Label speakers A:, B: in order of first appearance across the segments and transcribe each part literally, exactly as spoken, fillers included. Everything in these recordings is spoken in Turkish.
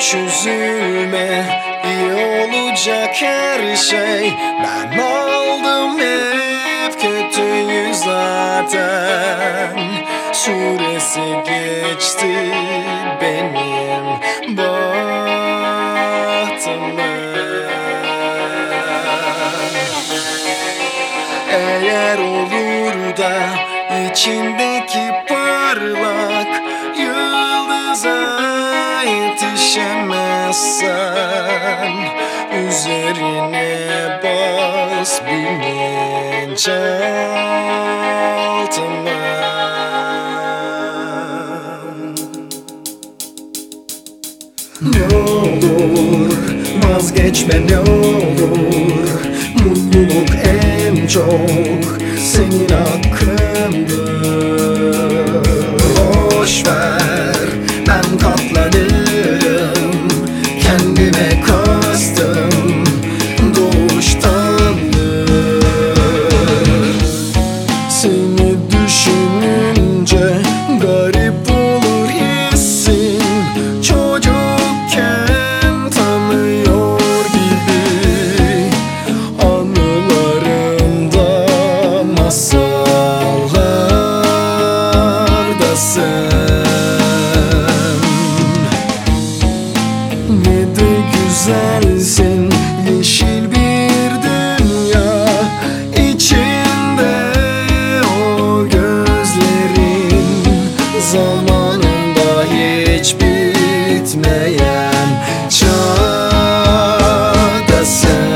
A: Hiç üzülme, iyi olacak her şey. Ben aldım hep kötüyü zaten. Süresi geçti benim bahtımın. Eğer olur da içindeki parlak yıldıza yetişemezsen, üzerine bas bilinçaltıma. Ne olur vazgeçme, ne olur, mutluluk en çok senin hakkındır. Boş ver, ben katlanırım, kendime kastım doğuştandır. Seni düşününce garip olur hissin, çocukken tanıyor gibi. Anılarımda, masallardasın. Ne de güzelsin, yeşil bir dünya içinde o gözlerin, zamanında hiç bitmeyen çağdasın.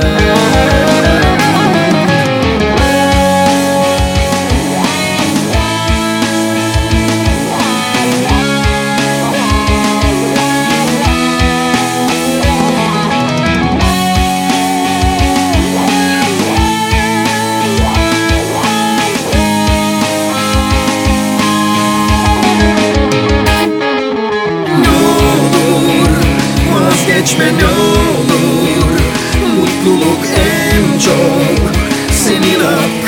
A: Vazgeçme ne olur, mutluluk en çok senin hakkın.